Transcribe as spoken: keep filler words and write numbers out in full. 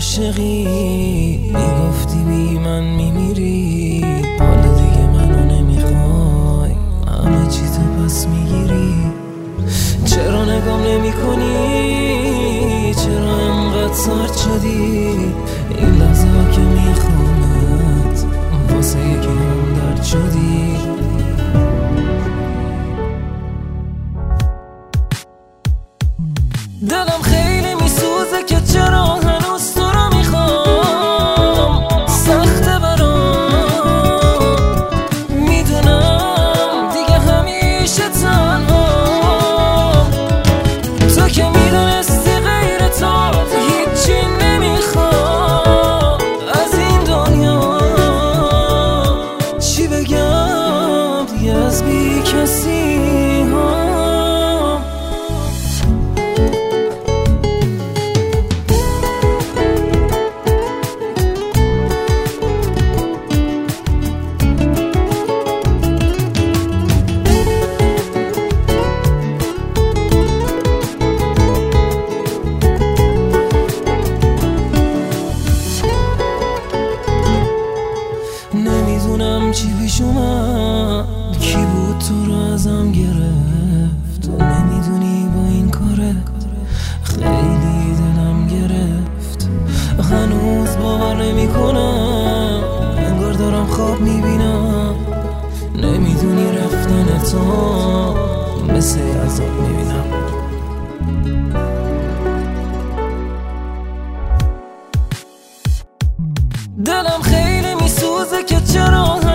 عاشقی میگفتی بی من میمیری، حالا دیگه منو نمیخوای، همه چی تو پس میگیری. چرا نگام نمی کنی؟ چرا انقدر سرد شدی؟ این لحظه ها که میخوامت واسه یکی هم درد شدی. دلم خیلی میسوزه که چرا هنوز تو رو میخوام، سخته برام، میدونم دیگه همیشه تنهام. تو که میدونستی غیر تو هیچی نمیخوام از این دنیا. چی بگم دیگه از بی کسی ها. نمیدونم چی پیش اومد، کی بود تو رو ازم گرفت. تو نمیدونی با این کارت خیلی دلم گرفت. هنوز باور نمی کنم، انگار دارم خواب میبینم. نمیدونی رفتن تو مثل عذاب میبینم. دلم خیلی میسوزه که چرا